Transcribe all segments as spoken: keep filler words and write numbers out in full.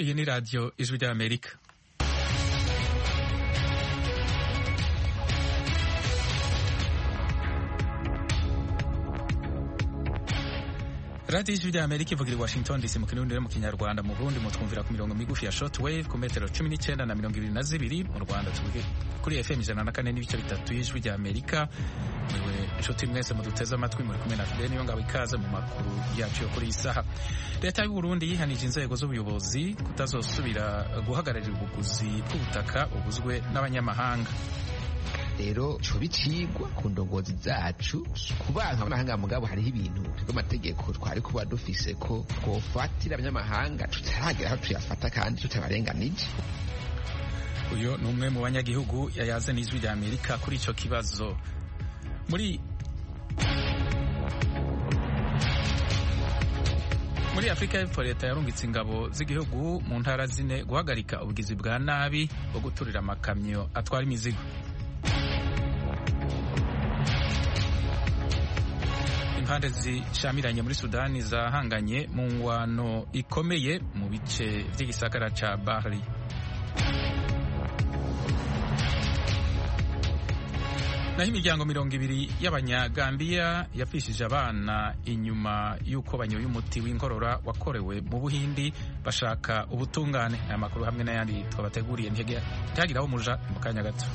Iyi ni radiyo ijwi ry'Amerika. radiyo ijwi ry'Amerika ivugira i Washington D C mu kirundi no mu kinyarwanda. Mu Burundi mutwumvira ku mirongo migufi ya shortwave ku metero cumi n'icyenda na mirongo ibiri na zibiri. Mu Rwanda turi kuri F M ijana na kane n'ibice bitatu y'ijwi ry'Amerika. Mwewe inshuti mwese muduteze amatwi, muri kumwe na Fidel Niyongabo, ikaze mu makuru yacu yo kuri iyi saha. Leta y'u Burundi yihanije inzego z'ubuyobozi kutazosubira guhagararira ubuguzi bw'ubutaka buguzwe n'abanyamahanga. Rero cyo bicigwa ku ndongozi zacu kubanka abanyamahanga, mugabo hariho ibintu by'amategeko twari kuba dufise ko twofatira abanyamahanga tutaragera aho tuyafata kandi tutabarenganije. Uyo ni umwe mu banyagihugu yayaze n'ijwi ry'Amerika kuri ico kibazo. Muri Muri Afrika y'Epfo, leta yarungitse ingabo z'igihugu mu ntara zine guhagarika ubugizi bwa nabi bwo guturira amakamyo atwara imizigo. Impande zishamiranye muri Sudani zahanganye mu ngwano ikomeye mu bice vy'igisagara ca Bahri. Naho imiryango mirongo ibiri y'Abanyagambia yafishije abana inyuma y'uko banyoye umuti w'inkorora wakorewe mu Buhindi bashaka ubutungane. Aya makuru hamwe n'ayandi twabateguriye ntihagiraho muja mu kanya gato.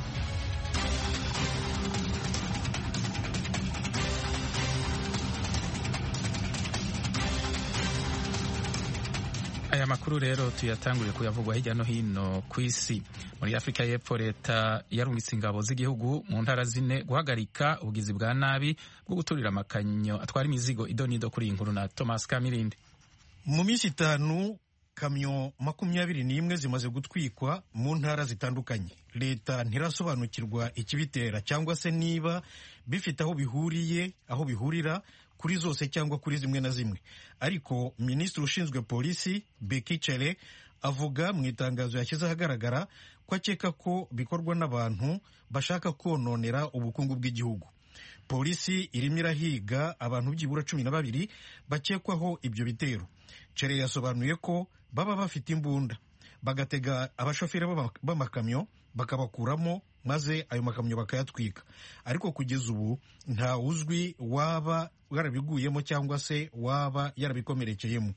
Aya makuru rero tuyatanguye kuyavugwa hirya no hino ku isi. Muri Afrika y'Epfo, leta yarungitse ingabo z'igihugu mu ntara zine guhagarika ubugizi bwa nabi bwo guturira amakamyo atwara imizigo. Idonido kuri inkuru na Thomas Kamirindi. Mu minsi itanu kamyo makumyabiri n'imwe zimaze gutwikwa mu ntara zitandukanye. Leta ntirasobanukirwa ikibitera cyangwa se niba bifite aho bihuriye aho bihurira kuri zose cyangwa kuri zimwe na zimwe. Ariko minisitiri ushinzwe polisi Beki Cele avuga mu itangazo yashyize ahagaragara ko akeka ko bikorwa n'abantu bashaka kononera ubukungu bw'igihugu. Polisi irimo irahiga abantu byibura cumi na babiri bakekwaho ibyo bitero. Cele yasobanuye ko baba bafite imbunda bagatega abashoferi b'amakamyo bakabakuramo maze ayo makamyo bakayatwika. Ariko kugeza ubu nta uzwi waba yarabiguyemo cyangwa se waba yarabikomerekeyemo.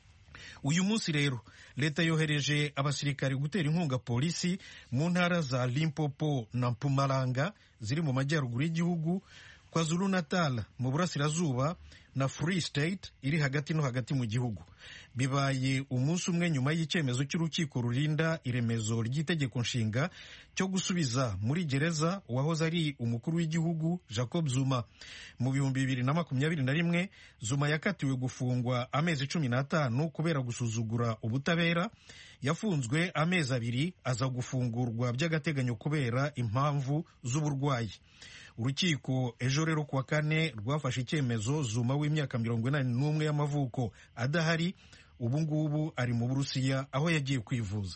Uyu munsi rero leta yohereje abasirikari gutera inkunga polisi mu ntara za Limpopo na Mpumalanga ziri mu majyaruguru y'igihugu, KwaZulu Natal mu burasirazuba na Free State iri hagati no hagati mu gihugu. Bibaye umunsi umwe nyuma y'icyemezo cy'urukiko rurinda iremezo ry'itegeko nshinga cyo gusubiza muri gereza uwahoze ari umukuru w'igihugu Jacob Zuma. Mu bihumbi bibiri na makumyabiri na rimwe Zuma yakatiwe gufungwa amezi cumi n'atanu kubera gusuzugura ubutabera. Yafunzwe amezi abiri aza gufungurwa by'agateganyo kubera impamvu z'uburwayi. Urukiko ejo rero kuwa kane rwafashe icyemezo Zuma w'imyaka mirongo inani n'umwe y'amavuko adahari. Ubu ngubu ari mu Burusiya aho yagiye kwivuza.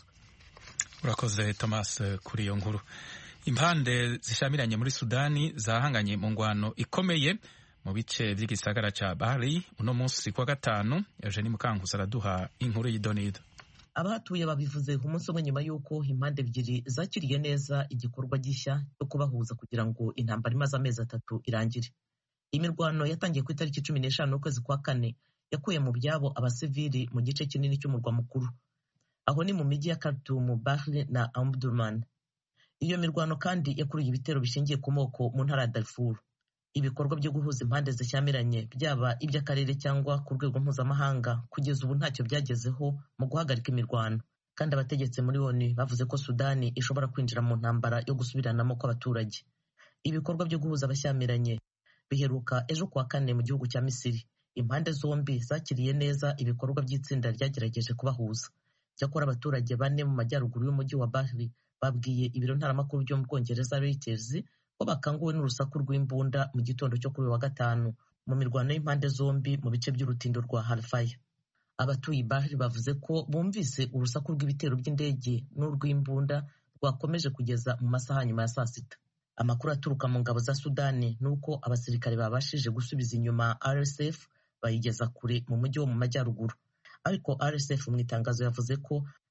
Urakoze Thomas kuri iyo nkuru. Impande zishamiranye muri Sudani zahanganye mu ngwano ikomeye mu bice by'igisagara ca Bahri uno munsi kwa gatanu. Eugenie Mukankusi araduha inkuru y'idonido. Abahatuye babivuze ku munsi umwe nyuma y'uko impande ebyiri zakiriye neza igikorwa gishya cyo kubahuza kugira ngo intambara imaze amezi atatu irangire. Imirwano yatangiye ku itariki cumi n'eshanu y'ukwezi kwa kane yakuye mu byabo abasivili mu gice kinini cy'umurwa mukuru. Aho ni mu mijyi ya Khartoum, Bahri na Omdurman. Iyo mirwano kandi yakuruye ibitero bishingiye ku moko mu ntara ya Darfur. Ibikorwa byo guhuza impande zishyamiranye byaba iby'akarere cyangwa ku rwego mpuzamahanga kugeza ubu ntacyo byagezeho mu guhagarika imirwano, kandi abategetsi muri O N U bavuze ko Sudani ishobora kwinjira mu ntambara yo gusubiranamo kw'abaturage. Ibikorwa byo guhuza abashyamiranye biheruka ejo kuwa kane mu gihugu cya Misiri. Impande zombi zakiriye neza ibikorwa by'itsinda ryagerageje kubahuza. Cyakora abaturage bane mu majyaruguru y'umujyi wa Bahri babwiye ibiro ntaramakuru byo mu Bwongereza Reuters ko bakanguwe n'urusaku rw'imbunda mu gitondo cyo kuri wa gatanu mu mirwano y'impande zombi mu bice by'urutindo rwa Halfaya. Abatuye Bahri bavuze ko bumvise urusaku rw'ibitero by'indege n'urw'imbunda rwakomeje kugeza mu masaha nyuma ya saa sita. Amakuru aturuka mu ngabo za Sudani nuko abasirikare babashije gusubiza inyuma R S F bayigeza kure mu mujyi wo mu majyaruguru. Ariko R S F mu itangazo yavuze ko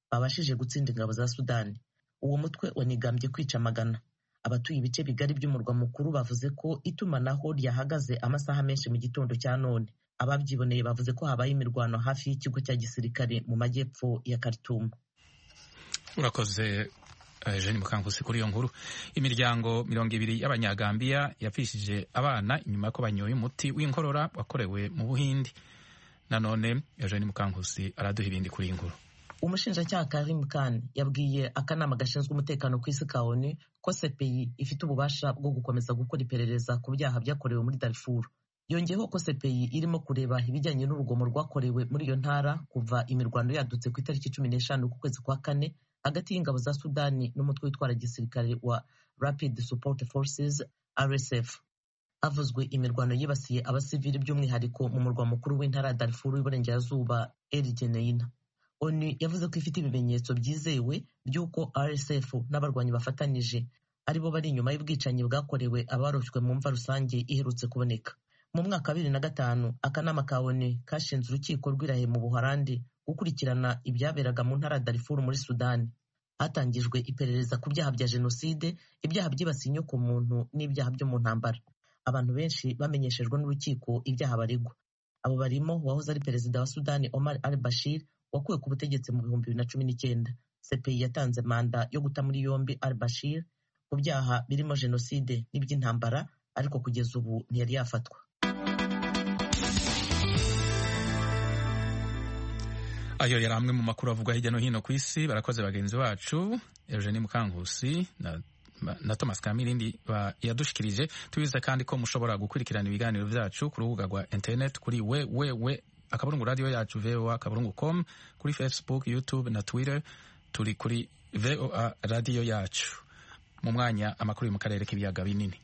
babashije gutsinda ingabo za Sudani. Uwo mutwe wanigambye kwica magana. Abatuye ibice bigari by'umurwa mukuru bavuze ko itumanaho ryahagaze amasaha menshi mu gitondo cya none. Ababyiboneye bavuze ko habaye imirwano hafi y'ikigo cya gisirikare mu majyepfo ya Khartoum. Urakoze Jeanne Mukankusi kuri iyo nkuru. Imiryango mirongo ibiri y'Abanyagambiya yapfishije abana inyuma ko banyoye umuti w'inkorora wakorewe mu Buhindi. Nanone Jeanne Mukankusi araduha ibindi kuri iyi nkuru. Umushinjacyaha Karim Khan yabwiye akanama gashinzwe umutekano ku isi ka O N U ko C P I ifite ububasha bwo gukomeza gukora iperereza ku byaha byakorewe muri Darfur. Yongeyeho ko C P I irimo kureba ibijyanye n'urugomo rwakorewe muri iyo ntara kuva imirwano yadutse ku itariki cumi n'eshanu ku kwezi kwa kane hagati y'ingabo za Sudani n'umutwe witwara gisirikare wa Rapid Support Forces R S F. Havuzwe imirwano yibasiye abasivili by'umwihariko mu murwa mukuru w'intara ya Darfur y'Iburengerazuba El Geneina. O N U yavuze ko ifite ibimenyetso byizewe by'uko R S F n'abarwanyi bafatanije aribo bari inyuma y'ubwicanyi bwakorewe abaroshywe mu mva rusange iherutse kuboneka. Mu mwaka wa bibiri na gatanu akanama ka O N U kashinze urukiko rw'Irahe mu Buholandi gukurikirana ibyaberaga mu ntara ya Darfur muri Sudani. Hatangijwe iperereza ku byaha bya jenoside, ibyaha byibasiye inyoko muntu n'ibyaha byo mu ntambara. Abantu benshi bamenyeshejwe n'urukiko ibyaha baregwa. Abo barimo wahoze ari perezida wa Sudani Omar al-Bashir wakuwe ku butegetsi mu bihumbi bibiri na cumi n'icyenda. C P I yatanze manda yo guta muri yombi al-Bashir ku byaha birimo jenoside n'iby'intambara, ariko kugeza ubu ntiyari yafatwa. Ayo yari amwe mu makuru avugwa hirya no hino ku isi. Barakoze bagenzi bacu Eugenie Mukankusi na, na Thomas Kamirindi yadushikirije. Tubize kandi ko mushobora gukurikirana ibiganiro byacu ku rubuga rwa internet kuri www akaburungu radio yacu v o a akaburungu com, kuri Facebook, YouTube na Twitter turi kuri V O A radio yacu. Mu mwanya amakuru mu karere k'ibiyaga binini.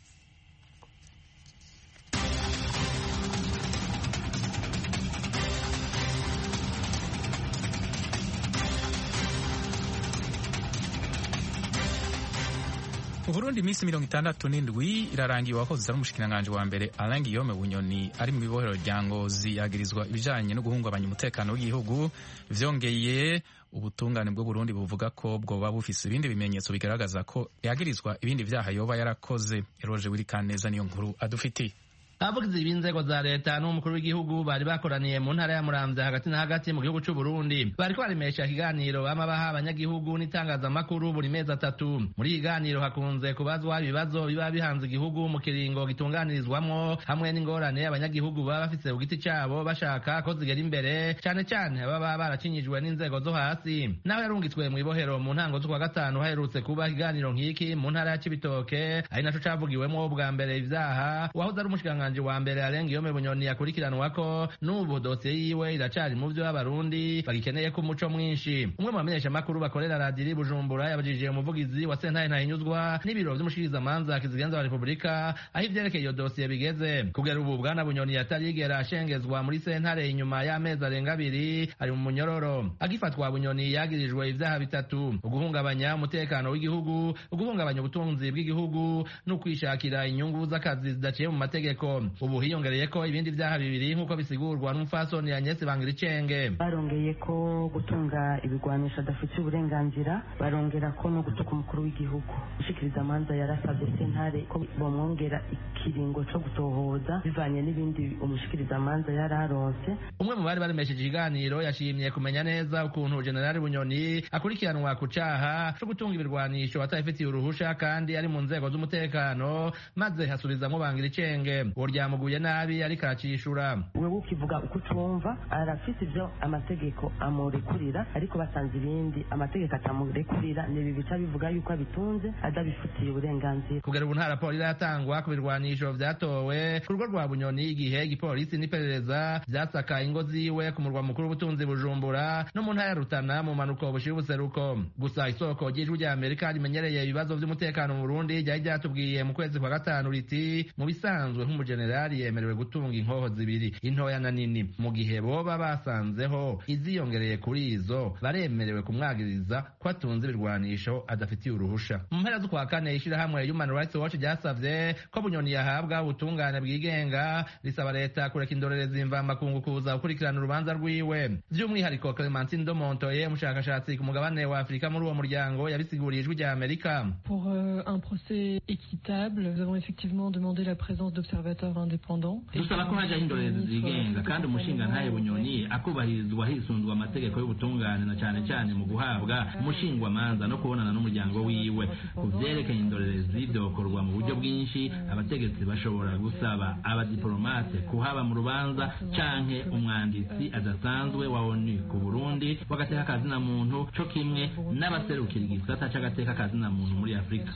Mu Burundi iminsi mirongo itandatu n'indwi irarangiye wahoze ari umushikiranganji wa mbere Alain Guillaume Bunyoni ari mu ibohero rya Ngozi yagirizwa ibijanye no guhungabanya umutekano w'igihugu. Vyongeye ubutungane bwo Burundi buvuga ko bwoba bufise ibindi bimenyetso bigaragaza ko yagirizwa ibindi vyaha yoba yarakoze. Eroje Wirikaneza niyo nkuru adufitiye. Abavugizi b'inzego za leta n'umukuru w'igihugu bari bakoraniye mu ntara ya Muramvya hagati na hagati mu gihugu cy'u Burundi. Bariko baremesha ikiganiro bamabaha abanyagihugu n'itangazamakuru buri mezi atatu. Muri ikiganiro hakunze kubazwa ibibazo biba bihanze igihugu mu kiringo gitunganirizwamwo, hamwe n'ingorane abanyagihugu baba bafise ku giti cabo bashaka ko zigera imbere, cane cane baba baracinyijwe n'inzego zo hasi. Naho yarungitswe mu ibohero mu ntango z'ukwa gatanu haherutse kuba ikiganiro nk'iki mu ntara ya Cibitoke, ari naco cavugiwemwo bwa mbere ivyaha wahoze ari umushikiranganji wa mbere Alain Guillaume Bunyoni yakurikiranwa ko n'ubu dosiye yiwe iracari mu vyo abarundi bagikeneye ko umuco mwinshi. Umwe mu bamenyesha makuru bakorera radiri Bujumbura yabajije umuvugizi wa sentare ntahinyuzwa n'ibiro vy'umushikirizamanza kizigenza wa Republika aho ivyerekeye iyo dosiye bigeze. Kugera ubu bwana Bunyoni yatarigera ashengezwa muri sentare inyuma y'amezi arenga abiri ari mu munyororo. Agifatwa Bunyoni yagirijwe ivyaha bitatu: uguhungabanya umutekano w'igihugu, uguhungabanya ubutunzi bw'igihugu no kwishakira inyungu z'akazi zidaciye mu mategeko. Ubu hiyongereye ko ibindi vyaha bibiri nk'uko bisigurwa n'umufasoni Agnes Bangiricenge. Barongeye ko gutunga ibigwanisha adafite uburenganzira, barongera ko no gutuka umukuru w'igihugu. Ushikirizamanza yarasabye sentare ko bomwongera ikiringo co gutohoza bivanye n'ibindi umushikirizamanza yararonse. Umwe mu bari baremesheje ikiganiro yashimye kumenya neza ukuntu General Bunyoni akurikiranwa ku caha co gutunga ibirwanisho atayifitiye uruhusha kandi ari mu nzego z'umutekano, maze hasubizamwo Bangiricenge uryamuguye nabi ariko aracishura. Wewe ukivuga uko utumva arafite ivyo amategeko amurekurira, ariko basanze ibindi amategeko atamurekurira nibi bica bivuga yuko abitunze adabifitiye uburenganzira. Kugera ubu nta raporo iratangwa ku birwanisho vyatowe ku rugo rwa Bunyoni igihe igipolisi n'iperereza vyasaka ingo ziwe ku murwa mukuru w'ubutunzi Bujumbura no mu ntara ya Rutana mu manuko bushira ubuseruko. Gusa isoko ry'ijwi rya Amerika rimenyereye ibibazo vy'umutekano mu Burundi ryari ryatubwiye mu kwezi kwa gatanu riti mu bisanzwe nk'umuje generali yemerewe gutunga inkoho zibiri, intoya na nini, mu gihe boba basanzeho iziyongereye kuri izo baremerewe kumwagiriza ko atunze ibirwanisho adafitiye uruhusha. Mu mpera z'ukwa kane ishirahamwe Human Rights Watch ryasavye ko Bunyoni yahabwa ubutungane bwigenga, risaba leta kureka indorerezi imvamakungu kuza gukurikirana urubanza rwiwe. Vy'umwihariko Clementine Domontoye, umushakashatsi ku mugabane wa Afrika muri uwo muryango, yabisiguriye ijwi rya Amerika. Pour euh, un procès équitable, nous avons effectivement demandé la présence d'observateurs indépendants. Dusaba ko haja indorerezi zigenga kandi umushinga ntaye Bunyoni akubahirizwa hisunzwe amategeko y'ubutungane, na cyane cyane mu guhabwa umushingwa manza no kubonana n'umuryango wiwe. Ku vyerekeye indorerezi byokorwa mu buryo bwinshi, abategetsi bashobora gusaba abadiplomate kuhaba mu rubanza canke umwanditsi adasanzwe wa ONU ku Burundi wagateka akazina muntu co kimwe n'abaserukira igisata c'agateka akazina muntu muri Afrika.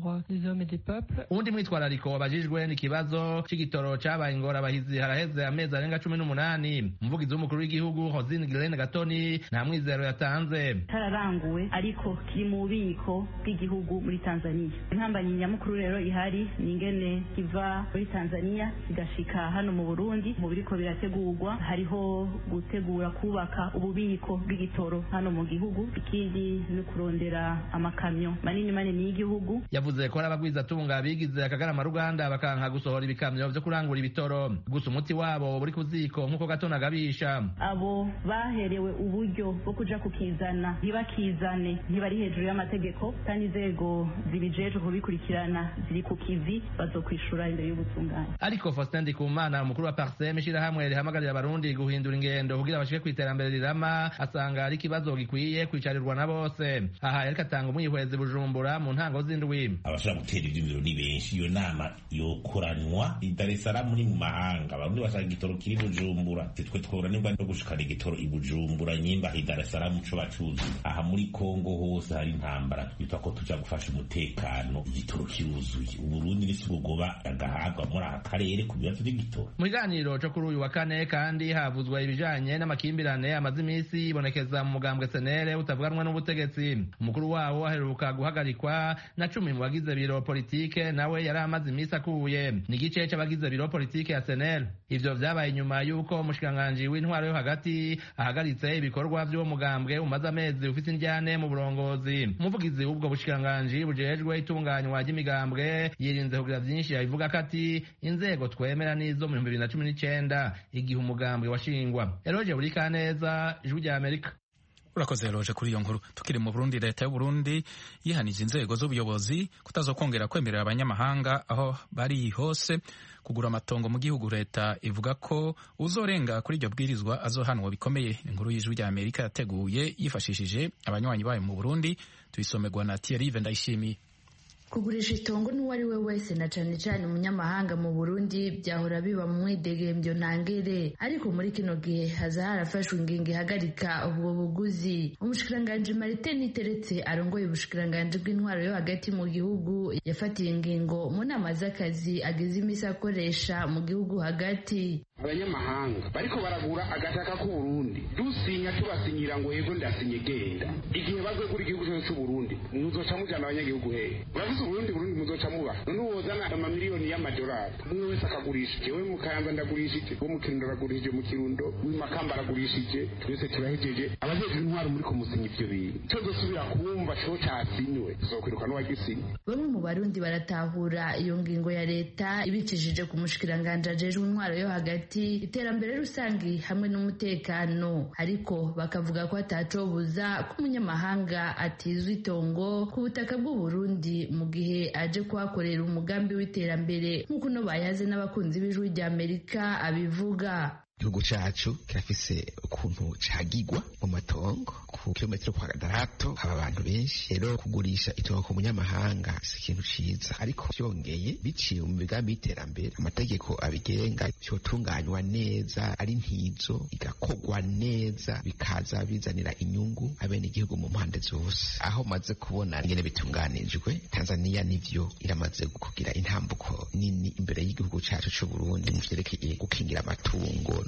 Uwundi mwitwarariko wabajijwe n'ikibazo c'igitoro cabaye ingorabahizi haraheze amezi arenga cumi n'umunani. Umuvugizi w'umukuru w'igihugu Hosine Guilaine Gatoni nta mwizero yatanze. Tararanguwe ariko kiri mu bubiko bw'igihugu muri Tanzania. Intambanyi nyamukuru rero ihari ni ingene kiva muri Tanzania kigashika hano mu Burundi. Mu biriko birategurwa hariho gutegura kubaka ububiko bw'igitoro hano mu gihugu, ikindi ni kurondera amakamyo manini manini y'igihugu. Yavuze ko arabagwiza tunga bigize akagarama Ruganda bakanka gusohora ibikamyo vyo kurangura ibitoro, gusa umuti wabo buri kuziko nkuko Gatona gabisha. Abo baherewe uburyo bwo kuja kukizana ntibakizane, ntibari hejuru y'amategeko, kandi inzego zibijeje kubikurikirana ziri ku kivi, bazokwishura imbere y'ubutungane. Ariko Faustin Ndikumana, umukuru wa Parsem, ishirahamwe rihamagarira abarundi guhindura ingendo kugira bashike kwiterambere rirama, asanga ari kibazo gikwiye kwicarirwa na bose. Aha yariko atanga umwihwezi Bujumbura mu ntango z'indwi. Abashaka gutera ivyumviro ni benshi, iyo nama yokoranwa i Dar es Salaam muri mu mahanga, abarundi bashaka igitoro kiri Bujumbura, twe tworanirwa no gushikana igitoro i Bujumbura nyimba i Dar es Salaam co bacuzi. Aha muri Kongo hose hari intambara, twita ko tuja gufasha umutekano, igitoro kiruzuye. Uburundi nisi bugoba agahagwa muri aka karere ku bibazo by'igitoro. Mu kiganiro cyo kuri uyu wa kane kandi havuzwa ibijanye n'amakimbirane amaze imisi ibonekeza mu mugambwe S N L utavuganwa n'ubutegetsi. Umukuru wawo aheruka guhagarikwa na cumi mu bagize biro politike, nawe yari amaze imisi akuye. Ni igice c'abagize biro politike ya S N L. Ivyo vyabaye nyuma y'uko umushikiranganji w'intwaro yo hagati ahagaritse ibikorwa vy'uwo mugambwe umaze amezi ufite indyane mu burongozi. Umuvugizi w'ubwo bushikiranganji bujejwe itunganywa ry'imigambwe yirinze kugira vyinshi yabivuga kati inzego twemera nizo mu bibiri na cumi n'icenda igihe umugambwe washingwa. Eroje Burikaneza, Ijwi rya Amerika. Urakoze Roje kuri iyo nkuru. Tukiri mu Burundi, leta y'u Burundi yihanije inzego z'ubuyobozi kutazokongera kwemerera abanyamahanga aho bari hose kugura amatongo mu gihugu. Leta ivuga ko uzorenga kuri iryo bwirizwa azohanwa bikomeye. Inkuru y'Ijwi rya Amerika yateguye yifashishije abanywanyi bayo mu Burundi, tuyisomerwa na Thierry Vendayishimiye. Kugurisha itongo n'uwari we wese na cane cane umunyamahanga mu Burundi byahora biba mu mwidegembyo ntangere, ariko muri kino gihe haza harafashwe ingingo ihagarika ubwo buguzi. Umushikiranganji Martin Niteretse arongoye ubushikiranganji bw'intwaro yo hagati mu gihugu yafatiye ingingo mu nama z'akazi agize imisi akoresha mu gihugu hagati. Abanyamahanga bariko baragura agataka ku Burundi, dusinya tubasinyira ngo yego ndasinye genda. Igihe bazwe kuri igihugu cy'u Burundi muzoca mujana abanyagihugu hehe? Burundi Burundi muzoca muba none wozana amamiliyoni y'amadolari, umwe wese akagurisha. Jewe mu Kayanza ndagurishije, wo mu Kirundo aragurishije, mu Kirundo w'imakamba aragurishije, twese turahejeje. Abajeje intwaro muri kumusinya ivyo bintu cyo dosubira kumva cyo cyasinywe zokwiruka no wagisinye. Bamwe mu Barundi baratahura iyo ngingo ya leta ibicishije ku mushikiranganje ajejwe intwaro yo hagati, iterambere rusangi hamwe n'umutekano, ariko bakavuga ko atacobuza ko umunyamahanga atizwa itongo ku butaka bw'u Burundi mu gihe aje kuhakorera umugambi w'iterambere nk'uko no bayaze n'abakunzi b'Ijwi rya Amerika abivuga. Igihugu cacu kirafise ukuntu cagigwa mu matongo ku kilometero kwa gatandatu, haba abantu benshi. Rero kugurisha itongo ku munyamahanga si ikintu ciza, ariko vyongeye biciye mu migambi y'iterambere, amategeko abigenga vyotunganywa neza, ari ntizo igakogwa neza, bikaza bizanira inyungu abene igihugu mu mpande zose. Aho maze kubona ingene bitunganijwe, Tanzania nivyo iramaze kugira intambuko nini imbere y'igihugu cacu c'u Burundi mu vyerekeye gukingira amatungo no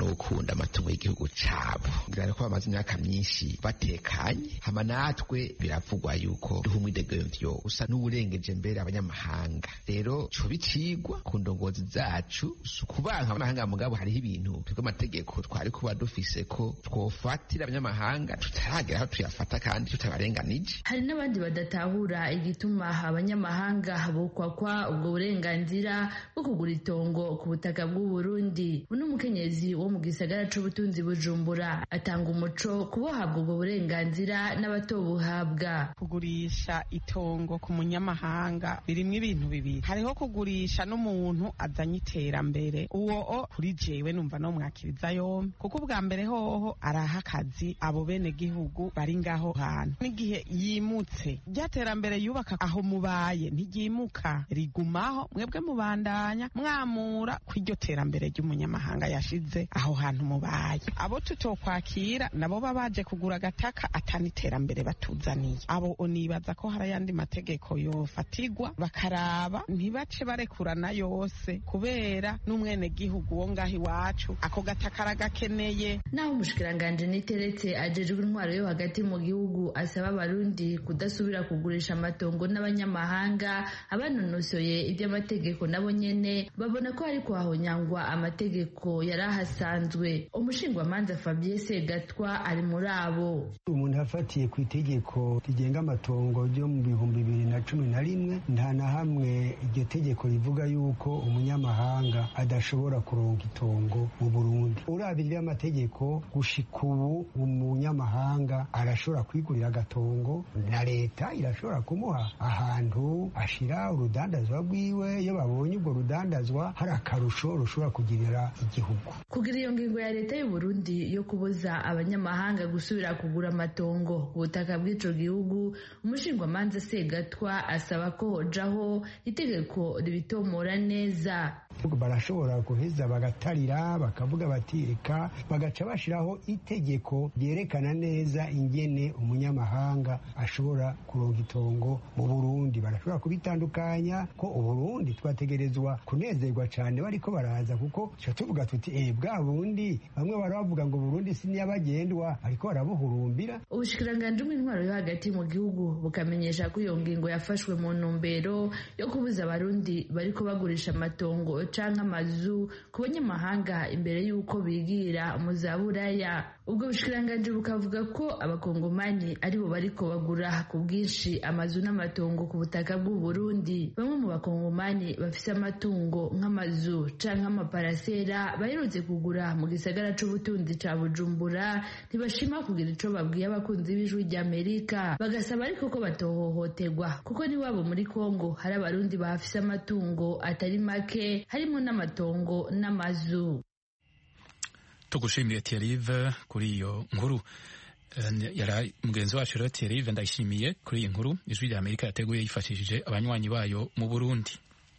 no gukunda amatungo y'igihugu cabo ngira ko bamaze imyaka myinshi batekanye hama natwe biravugwa yuko duha umwidegemvyo usa n'uburengeje mbere abanyamahanga rero co bicigwa ku ndongozi zacu kubanka abanyamahanga mugabo hariho ibintu twebwe amategeko twari kuba dufise ko twofatira abanyamahanga tutaragera aho tuyafata kandi tutabarenganije. Hari n'abandi badatahura igituma abanyamahanga bokwakwa ubwo burenganzira bwo kugura itongo ku butaka bw'u Burundi. Uno mukenyezi wo mu gisagara c'ubutunzi Bujumbura atanga umuco kubohabwa ubwo burenganzira n'abatobuhabwa. Kugurisha itongo ku munyamahanga birimwo ibintu bibiri, hariho kugurisha n'umuntu azanye iterambere, uwo kuri jewe numva no mwakiriza yombi kuko ubwa mbere hoho araha akazi abo bene gihugu bari ngaho hantu, n'igihe yimutse ryaterambere yubaka aho mubaye ntigimuka rigumaho, mwebwe mubandanya mwamura kw'iryo terambere ry'umunyamahanga yashize aho hantu mubaye. Abo tutokwakira nabo babaje kugura agataka atani iterambere batuzaniye, abo onibaza ko hari ayandi mategeko yofatigwa bakaraba ntibace barekurana yose kubera n'umwene gihugu wo ngaho iwacu ako gataka aragakeneye. Naho umushikiranganje niteretse ajejwe intwaro yo hagati mu gihugu asaba abarundi kudasubira kugurisha amatongo n'abanyamahanga, abanonosoye iby'amategeko nabo nyene babona ko ari kwahonyangwa amategeko yarahasanzwe. Umushingwamanza Fabien Segatwa ari muri abo. Umuntu afatiye ku itegeko rigenga amatongo ryo mu bihumbi bibiri na cumi na rimwe nta na hamwe iryo tegeko rivuga yuko umunyamahanga adashobora kuronka itongo mu Burundi. Urabira amategeko gushika ubu umunyamahanga arashobora kwigurira agatongo na leta irashobora kumuha ahantu ashira urudandazwa rwiwe, iyo babonye ubwo rudandazwa hari akarusho rushobora kugirira igihugu. Kugira iyo ngingo ya leta y'u Burundi yo kubuza abanyamahanga gusubira kugura amatongo ku butaka bw'ico gihugu, umushingwamanza Segatwa asaba ko hojaho itegeko ribitomora neza. Barashobora guheza bagatarira bakavuga bati reka bagaca bashiraho itegeko ryerekana neza ingene umunyamahanga ashobora kuronka itongo mu Burundi. Barashobora kubitandukanya ko Uburundi twategerezwa kunezerwa cyane bariko baraza kuko cyo tuvuga tuti eh bwa bundi bamwe baravuga ngo Burundi si niyabagendwa ariko barabuhurumbira. Ubushikiranganje bw'intwaro yo hagati mu gihugu bukamenyesha ko iyo ngingo yafashwe mu ntumbero yo kubuza abarundi bariko bagurisha amatongo canke amazu ku banyamahanga imbere y'uko bigira mu za Buraya. Ubwo bushikiranganje bukavuga ko abakongomani aribo bariko bagura ku bwinshi amazu n'amatongo ku butaka bw'u Burundi. Bamwe mu bakongomani bafise amatungo nk'amazu canke amaparasera baherutse kugura mu gisagara c'ubutunzi ca Bujumbura ntibashima kugira ico babwiye abakunzi b'ijwi ry'Amerika, bagasaba ariko ko batohohoterwa kuko niwabo muri Kongo hari abarundi bafise amatungo atari make harimo n'amatongo n'amazu. Tugushimiye Thierry kuri iyo nkuru. Yari mugenzi wacu rero Thierry ndayishimiye kuri iyi nkuru ijwi rya Amerika yateguye yifashishije abanywanyi bayo mu Burundi.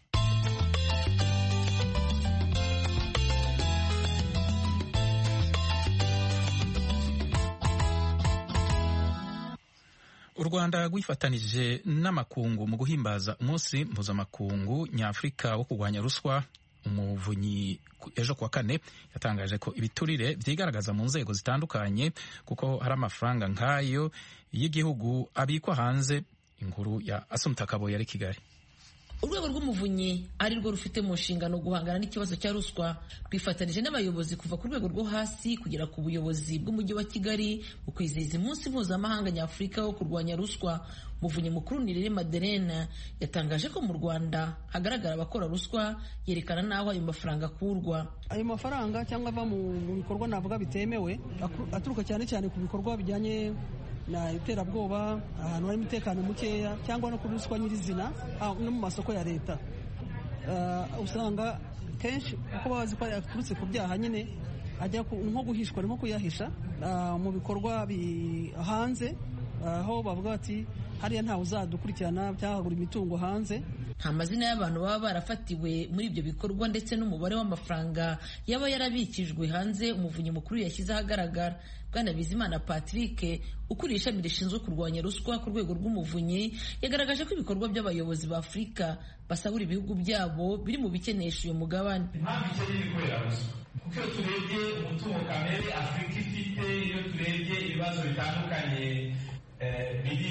U Rwanda rwifatanije n'amakungu mu guhimbaza umunsi mpuzamakungu nyafurika wo kurwanya ruswa. Umuvunyi ejo kuwa kane yatangaje ko ibiturire vyigaragaza mu nzego zitandukanye kuko hari amafaranga nk'ayo y'igihugu abikwa hanze. Inkuru ya Asumta Kabo yari Kigali. Urwego rw'umuvunyi ari rwo rufite mu nshingano guhangana n'ikibazo cya ruswa rwifatanije n'abayobozi kuva ku rwego rwo hasi kugera ku buyobozi bw'umujyi wa Kigali mu kwizihiza umunsi mpuzamahanga nyafurika wo kurwanya ruswa. Umuvunyi mukuru Nirere Madeleine yatangaje ko mu Rwanda hagaragara abakora ruswa, yerekana n'aho ayo mafaranga akurwa. Ayo mafaranga cyangwa ava mu bikorwa navuga bitemewe aturuka cyane cyane ku bikorwa bijyanye na iterabwoba, ahantu hari umutekano mukeya cyangwa no kuri ruswa nyirizina no mu masoko ya leta. Uh, usanga kenshi uko bazi ko yaturutse ku byaha nyine ajya nko guhishwa nko kuyahisha uh, mu bikorwa hanze aho uh, bavuga bati hariya ntawe uzadukurikirana cyangwa imitungo hanze nta mazina y'abantu baba barafatiwe muri ibyo bikorwa ndetse n'umubare w'amafaranga yaba yarabikijwe hanze umuvunyi mukuru yashyize ahagaragara. Bwana Bizimana Patrick ukuriye ishami rishinzwe kurwanya ruswa ku rwego rw'umuvunyi yagaragaje ko ibikorwa by'abayobozi ba Afurika basabura ibihugu byabo biri mu bikenesha uyu mugabane. Impamvu ikeneye ikorera ruswa kuko iyo turebye umutungo kamere Afurika ifite, iyo turebye ibibazo bitandukanye biri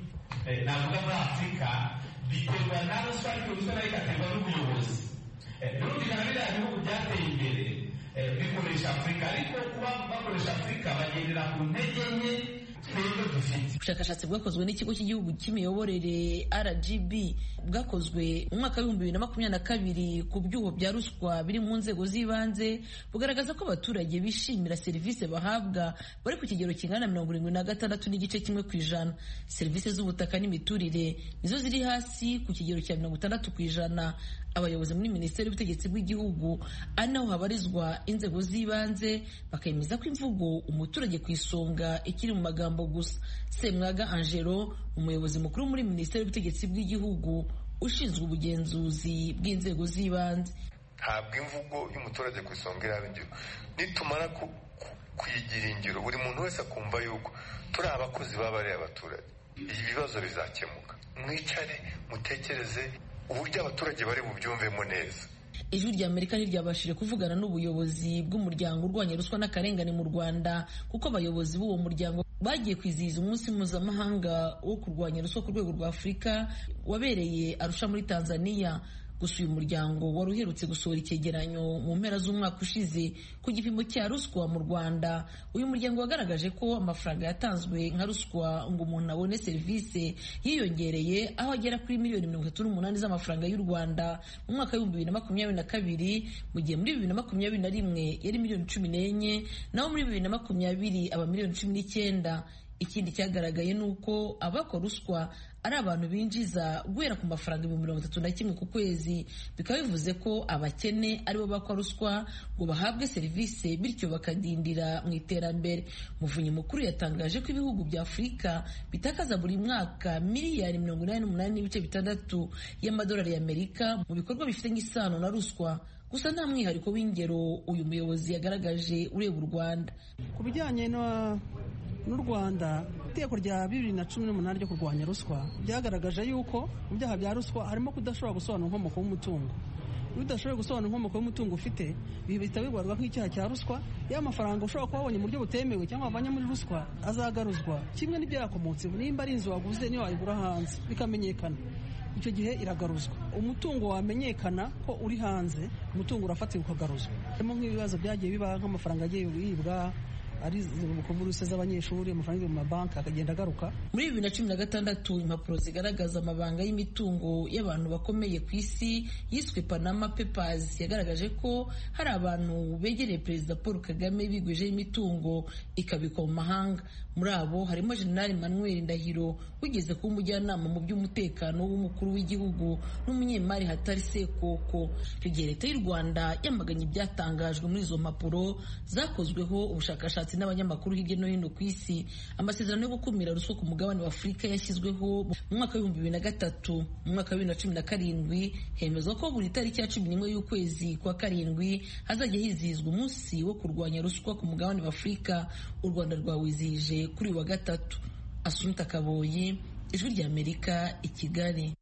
navuga muri Afurika biterwa na ruswa, ariko ruswa nayo igaterwa n'ubuyobozi. Birumvikana biriya bihugu byateye imbere bikoresha Afurika, ariko kuba bakoresha Afurika bagendera ku ntege nke twebwe dufite. Ubushakashatsi bwakozwe n'ikigo cy'igihugu cy'imiyoborere R G B bwakozwe mu mwaka w'ibihumbi bibiri na makumyabiri na kabiri ku byuho bya ruswa biri mu nzego z'ibanze bugaragaza ko abaturage bishimira serivisi bahabwa bari ku kigero kingana na mirongo irindwi na gatandatu n'igice kimwe ku ijana. Serivisi z'ubutaka n'imiturire nizo ziri hasi ku kigero cya mirongo itandatu ku ijana. Abayobozi muri Minisiteri y'Ubutegetsi bw'Igihugu ari naho habarizwa inzego z'ibanze bakemeza ko imvugo umuturage ku isonga ikiri mu magambo gusa. Semwaga Angelo umuyobozi mukuru muri Minisiteri y'Ubutegetsi bw'Igihugu ushinzwe ubugenzuzi bw'inzego z'ibanze. Ntabwo imvugo y'umuturage ku isonga iraba ingiro, nitumara kuyigira ingiro buri muntu wese akumva yuko turi abakozi baba ari abaturage, ibi bibazo bizakemuka. Mwicare mutekereze uburyo abaturage bari bubyumvemo neza. Ijwi rya Amerika ntiryabashije kuvugana n'ubuyobozi bw'umuryango urwanya ruswa n'akarengane mu Rwanda kuko abayobozi b'uwo muryango bagiye kwizihiza umunsi mpuzamahanga wo kurwanya ruswa ku rwego rwa Afurika wabereye Arusha muri Tanzania. Gusa uyu muryango wari uherutse gusohora icyegeranyo mu mpera z'umwaka ushize ku gipimo cya ruswa mu Rwanda. Uyu muryango wagaragaje ko amafaranga yatanzwe nka ruswa ngo umuntu abone serivisi yiyongereye aho agera kuri miliyoni mirongo itatu n'umunani z'amafaranga y'u Rwanda mu mwaka w'ibihumbi bibiri na makumyabiri na kabiri, mu gihe muri bibiri na makumyabiri na rimwe yari miliyoni cumi n'enye, naho muri bibiri na makumyabiri aba miliyoni cumi n'icyenda. Ikindi cyagaragaye ni uko abakora ruswa ari abantu binjiza guhera ku mafaranga ibihumbi mirongo itatu na kimwe ku kwezi. Bikaba bivuze ko abakene aribo bakora ruswa ngo bahabwe serivisi bityo bakadindira mu iterambere. Muvunyi mukuru yatangaje ko ibihugu bya Afurika bitakaza buri mwaka miliyari mirongo inani n'umunani n'ibice bitandatu y'amadolari y'Amerika mu bikorwa bifite nk'isano na ruswa. Gusa nta mwihariko w'ingero uyu muyobozi yagaragaje ureba u Rwanda. Ku bijyanye no n'u Rwanda, itegeko rya bibiri na cumi n'umunani ryo kurwanya ruswa byagaragaje yuko mu byaha bya ruswa harimo kudashobora gusobanura inkomoko y'umutungo. Iyo udashoboye gusobanura inkomoko y'umutungo ufite bihita bibarwa nk'icyaha cya ruswa. Ya mafaranga ushobora kuba wabonye mu buryo butemewe cyangwa wabanye muri ruswa azagaruzwa, kimwe n'ibyakomotse. Nimba ari inzu waguze niyo wayigura hanze bikamenyekana, icyo gihe iragaruzwa. Umutungo wamenyekana ko uri hanze, umutungo urafatirwa ukagaruzwa. Harimo nk'ibibazo byagiye biba nk'amafaranga agiye yibwa ari kuburuse z'abanyeshuri, amafaranga mu mabanki akagenda agaruka. Muri bibiri na cumi na gatandatu impapuro zigaragaza amabanga y'imitungo y'abantu bakomeye ku isi yiswe Panama Papers yagaragaje ko hari abantu begereye Perezida Paul Kagame bigwijeho imitungo ikabikwa mu mahanga. Muri abo harimo General Emmanuel Ndahiro wigeze kuba umujyanama mu by'umutekano w'umukuru w'igihugu n'umunyemari Hatari Sekoko. Icyo gihe Leta y'u Rwanda yamaganye ibyatangajwe muri izo mpapuro zakozweho ubushakashatsi n'abanyamakuru hirya no hino ku isi. Amasezerano yo gukumira ruswa ku mugabane wa Afurika yashyizweho mu mwaka w'ibihumbi bibiri na gatatu. Mu mwaka wa bibiri na cumi na karindwi hemezwa ko buri tariki ya cumi n'imwe y'ukwezi kwa karindwi hazajya hizihizwa umunsi wo kurwanya ruswa ku mugabane wa Afurika. U Rwanda rwawizihije kuri wa gatatu. Asumta Kaboyi, Ijwi rya Amerika, i Kigali.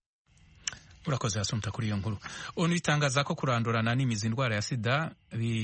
Urakoze Asumta kuri iyo nkuru. Onu itangaza ko kurandurana n'imizi indwara ya sida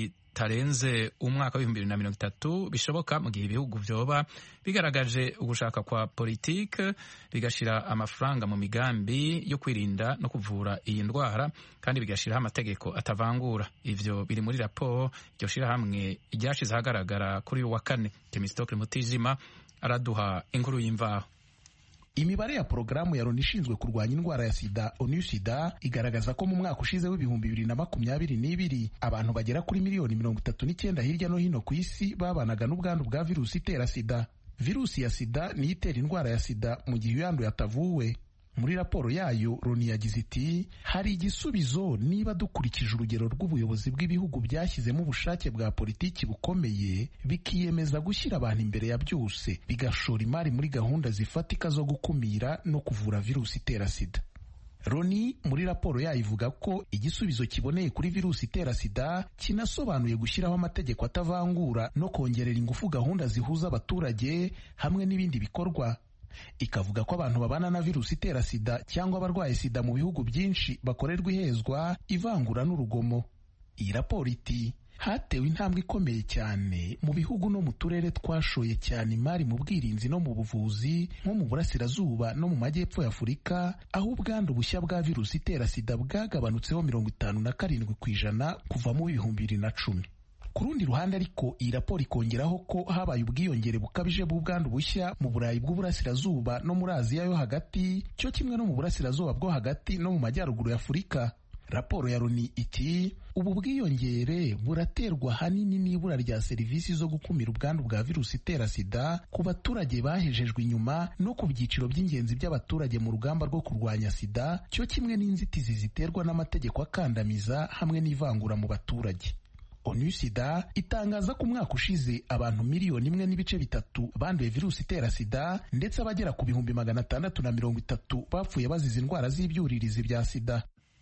bitarenze umwaka w'ibihumbi bibiri na mirongo itatu bishoboka mu gihe ibihugu vyoba bigaragaje ugushaka kwa politike bigashira amafaranga mu migambi yo kwirinda no kuvura iyi ndwara kandi bigashiraho amategeko atavangura. Ivyo biri muri raporo iryo shirahamwe ryashize ahagaragara kuri uyu wa kane. Temistokle Mutijima araduha inkuru y'imvaho. Imibare ya porogaramu ya Loni ishinzwe kurwanya indwara ya sida onu sida igaragaza ko mu mwaka ushize w'ibihumbi bibiri na makumyabiri n'ibiri abantu bagera kuri miliyoni mirongo itatu n'icyenda hirya no hino ku isi babanaga n'ubwandu bwa virusi itera sida. Virusi ya sida niyo itera indwara ya sida mu gihe uyanduye atavuwe. Muri raporo yayo Loni yagize iti hari igisubizo niba dukurikije urugero rw'ubuyobozi bw'ibihugu byashyizemo ubushake bwa politiki bukomeye bikiyemeza gushyira abantu imbere ya byose bigashora imari muri gahunda zifatika zo gukumira no kuvura virusi itera sida. Loni muri raporo yayo ivuga ko igisubizo kiboneye kuri virusi itera sida kinasobanuye gushyiraho amategeko atavangura no kongerera ingufu gahunda zihuza abaturage hamwe n'ibindi bikorwa. Ikavuga ko abantu babana na virusi itera sida cyangwa abarwaye sida mu bihugu byinshi bakorerwa ihezwa, ivangura n'urugomo. Iyi raporo iti hatewe intambwe ikomeye cyane mu bihugu no mu turere twashoye cyane imari mu bwirinzi no mu buvuzi nko mu burasirazuba no mu majyepfo ya Afurika, aho ubwandu bushya bwa virusi itera sida bwagabanutseho mirongo itanu na karindwi ku ijana kuva mu bihumbi bibiri na cumi. Ku rundi ruhande ariko iyi raporo ikongeraho ko habaye ubwiyongere bukabije bw'ubwandu bushya mu Burayi bw'uburasirazuba no muri Aziya yo hagati, cyo kimwe no mu burasirazuba bwo hagati no mu majyaruguru ya Afurika. Raporo ya Loni iti ubu bwiyongere buraterwa hanini n'ibura rya serivisi zo gukumira ubwandu bwa virusi itera sida ku baturage bahejejwe inyuma no ku byiciro by'ingenzi by'abaturage mu rugamba rwo kurwanya sida, cyo kimwe n'inzitizi ziterwa n'amategeko akandamiza hamwe n'ivangura mu baturage. ONU-SIDA itangaza ko umwaka ushize abantu miliyoni imwe n'ibice bitatu banduye virusi itera sida, ndetse abagera ku bihumbi magana atandatu na mirongo itatu bapfuye bazize indwara z'ibyuririzi bya sida.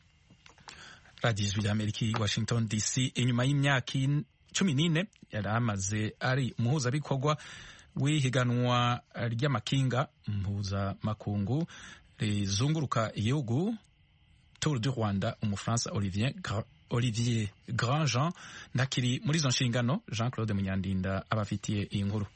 Radio Ijwi ry'Amerika i Washington D C. Inyuma y'imyaka cumi n'ine yari amaze ari umuhuzabikorwa w'ihiganwa ry'amakinga mpuzamakungu rizunguruka igihugu Tour du Rwanda, umufaransa Olivier Olivier Grandjean ntakiri muri izo nshingano. Jean Claude Munyandinda abafitiye iyi nkuru.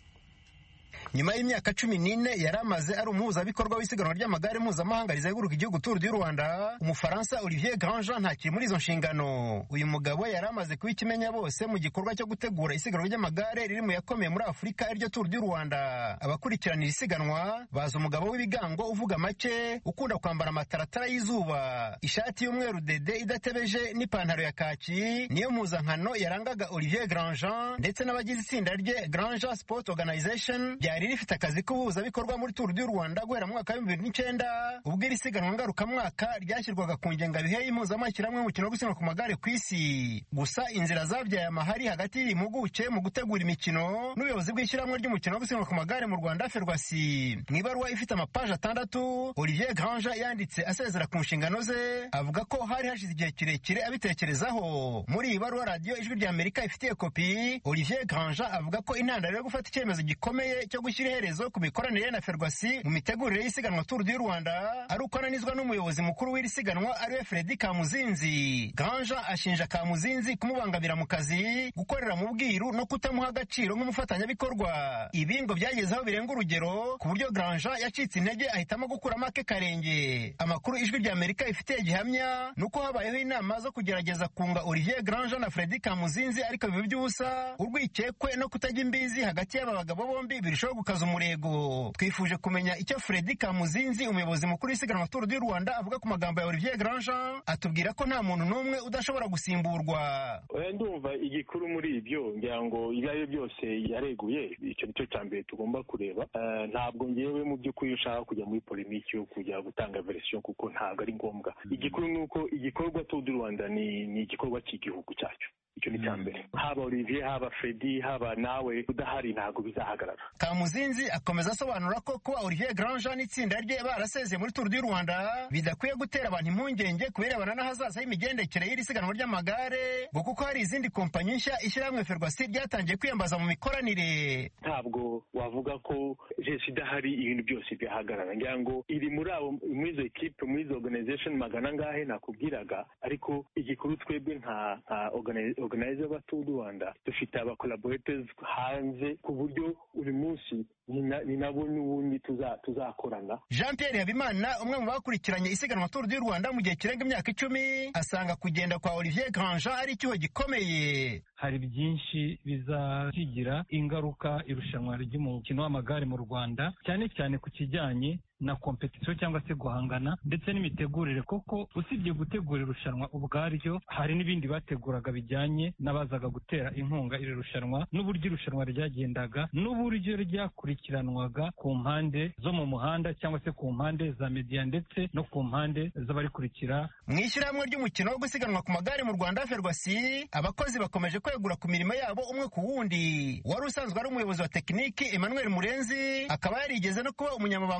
Nyuma y'imyaka cumi n'ine yari amaze ari umuhuzabikorwa w'isiganwa ry'amagare mpuzamahanga rizenguruka igihugu Tour du Rwanda, umufaransa Olivier Grandjean ntakiri muri izo nshingano. Uyu mugabo yari amaze kuba ikimenya bose mu gikorwa cyo gutegura isiganwa ry'amagare riri mu yakomeye muri Afurika iryo Tour du Rwanda. Abakurikiranira isiganwa bazi umugabo w'ibigango uvuga make, ukunda kwambara amataratara y'izuba, ishati y'umweru dede idatebeje n'ipantaro ya kaki, niyo mpuzankano yarangaga Olivier Grandjean ndetse n'abagize itsinda rye Grandjean Sport Organization ryari rifite akazi k'ubuhuzabikorwa muri Tour du Rwanda guhera mu mwaka w'ibihumbi bibiri n'icyenda, ubwo iri siganwa ngarukamwaka ryashyirwaga ku ngengabihe y'impuzamashyirahamwe y'umukino wo gusiganwa ku magare ku isi. Gusa inzira zabyaye amahari hagati y'impuguke mu gutegura imikino n'ubuyobozi bw'ishyirahamwe ry'umukino wo gusiganwa ku magare mu Rwanda Ferwasi. Mu ibaruwa ifite amapaje atandatu, Olivier Grandjean yanditse asezera ku nshingano ze, avuga ko hari hashize igihe kirekire abitekerezaho. Muri iyi baruwa Radio Ijwi ry'Amerika ifitiye kopi, Olivier Grandjean avuga ko intandaro yo gufata icyemezo gikomeye cyo gushyira iherezo ku mikoranire na Ferwasi mu mitegurire y'isiganwa Tour du Rwanda ari uko ananizwa n'umuyobozi mukuru w'iri siganwa ariwe Fredy Kamuzinzi. Grandjean ashinja Kamuzinzi kumubangamira mu kazi, gukorera mu bwiru no kutamuha agaciro nk'umufatanyabikorwa. Ibi ngo byageze aho birenga urugero ku buryo Grandjean yacitse intege ahitamo gukuramo ake karenge. Amakuru Ijwi ry'Amerika ifitiye gihamya nuko habayeho inama zo kugerageza kunga Olivier Grandjean na Fredy Kamuzinzi, ariko biba by'ubusa. Urwikekwe no kutajya imbizi hagati y'aba bagabo bombi birushaho gukaza umurego. Twifuje kumenya icyo Fredy Kamuzinzi, umuyobozi mukuru w'isiganwa Tour du Rwanda, avuga ku magambo ya Olivier Grandjean. Atubwira ko nta muntu n'umwe udashobora gusimburwa. Oya, ndumva igikuru muri ibyo ngira ngo ibyo ari byose yareguye, icyo nicyo cya mbere tugomba kureba. Uh, ntabwo ngewe mu by'ukuri ushaka kujya muri polemiki yo kujya gutanga version kuko ntabwo ari ngombwa. Igikuru ni uko igikorwa Tour du Rwanda ni, ni igikorwa cy'igihugu cyacu. Icyo ni cyambere. Haba Olivier, haba Fredy, haba nawe udahari ntabwo bizahagarara. Kamuzinzi akomeza asobanura ko kuba Olivier Grandjean n'itsinda rye barasezeye muri Tour du Rwanda bidakwiye gutera abantu impungenge kubirebana n'ahazaza y'imigendekere y'iri siganwa ry'amagare, ngo kuko hari izindi kompanyi nshya ishyirahamwe Ferwasi ryatangiye kwiyambaza mu mikoranire. Ntabwo wavuga ko jeshi idahari ibintu byose byahagarara. Ngira ngo iri muri abo muri izo equipe, muri izo organization magana ngahe nakubwiraga, ariko igikuru twebwe nka organizer ba Tour du Rwanda dufite aba collaborators hanze ku buryo uyu munsi ni nabo n'ubundi tuzakorana. Jean Pierre Habimana, umwe mu bakurikiranye isiganwa Tour du Rwanda mu gihe kirenga imyaka icumi, asanga kugenda kwa Olivier Grandjean ari icyuho gikomeye. Hari byinshi bizakigira ingaruka irushanwa ry'umukino w'amagare mu Rwanda, cyane cyane ku kijyanye na competition cyangwa se guhangana ndetse n'imitegurire, koko usibye gutegura irushanwa ubwaryo hari n'ibindi bateguraga bijyanye n'abazaga gutera inkunga iri rushanwa, n'uburyo irushanwa ryagendaga, n'uburyo ryakurikiranwaga ku mpande zo mu muhanda cyangwa se ku mpande za media ndetse no ku mpande z'abarikurikira. Mu ishyirahamwe ry'umukino wo gusiganwa ku magare mu Rwanda Ferwasi, abakozi bakomeje kwegura ku mirimo yabo umwe ku wundi. Wari usanzwe ari umuyobozi wa tekiniki Emmanuel Murenzi akaba yarigeze no kuba umunyamabanga uhoraho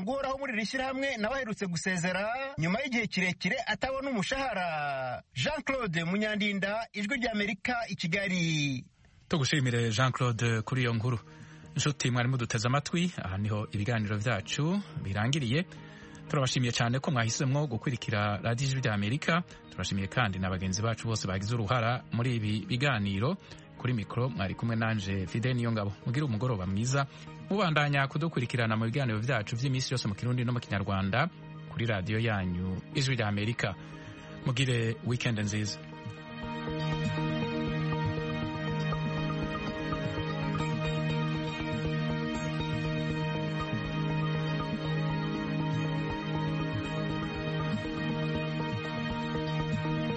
muri iri shyirahamwe nawe aherutse gusezera nyuma y'igihe kirekire atabona umushahara. Jean Claude Munyandinda, Ijwi ry'Amerika, i Kigali. Tugushimire Jean Claude kuri iyo nkuru. Inshuti mwari muduteze amatwi, aha niho ibiganiro byacu birangiriye. Turabashimiye cyane ko mwahisemwo gukurikira radiyo Ijwi ry'Amerika. Turashimiye kandi na bagenzi bacu bose bagize uruhara muri ibi biganiro. Kuri mikoro mwari kumwe nanje Fidel Niyongabo. Mugire umugoroba mwiza, mubandanya kudukurikirana mu biganiro byacu by'iminsi yose mu Kirundi no mu Kinyarwanda kuri radiyo yanyu Ijwi ry'Amerika. Mugire weekend nziza.